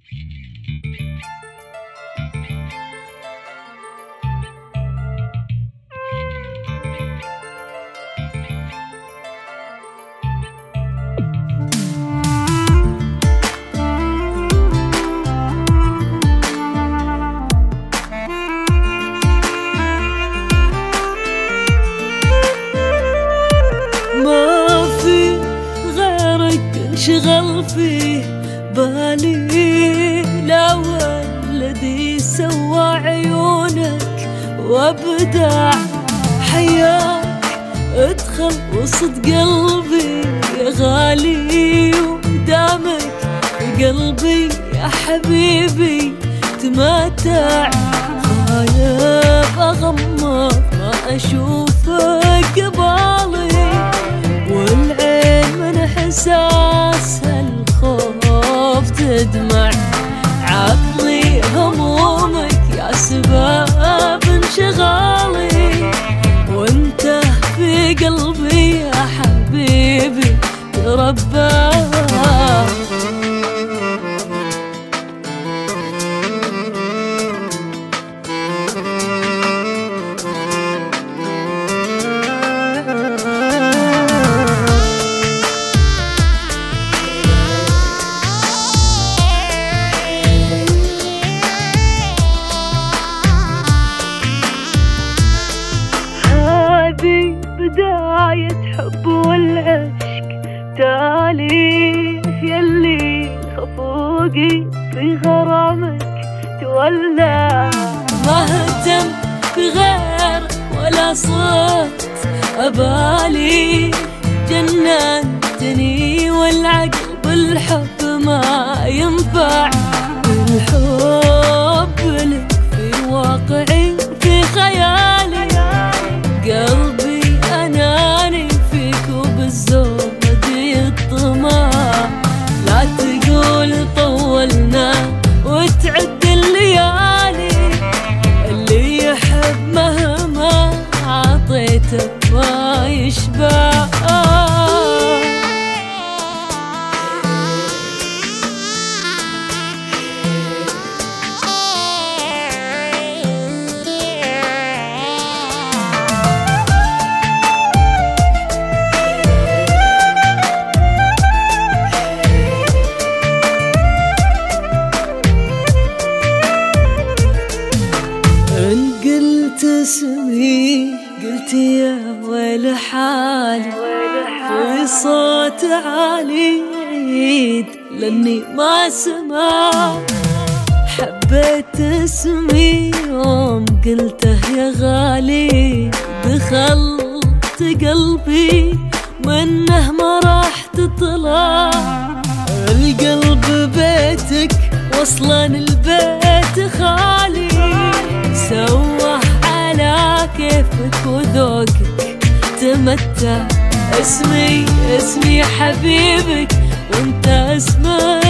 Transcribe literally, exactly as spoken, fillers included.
انشغل فيه بالي لا والذي سوى عيونك وابدع حياك ادخل وسط قلبي يا غالي ودامك في قلبي يا حبيبي تمتع خايف اغمض ما اشوفك قبالي والعين من احساس الخوف تدمع عقلي همومك يا سبب انشغالي وانت في قلبي يا حبيبي تربى بداية حب والعشق تالي يلي خفوقي في غرامك تولى ما اهتم بغيرك ولا صوت أبالي جننتني والعقل بالحب ما ينفع الحب لك في واقعي في خيالي قلبي أناني فيك وبالزود يطمع لا تقول طولنا وتعد الليالي اللي يحب مهما عطيته ما يشبع اسمي قلت يا ويل حالي في صوت عالي عيد لاني ما سمع حبيت اسمي يوم قلته يا غالي دخلت قلبي منه ما راح تطلع القلب بيتك واصلا البيت خالي سوى على كيفك وذوقك تمتع اسمي اسمي حبيبك وانت اسمك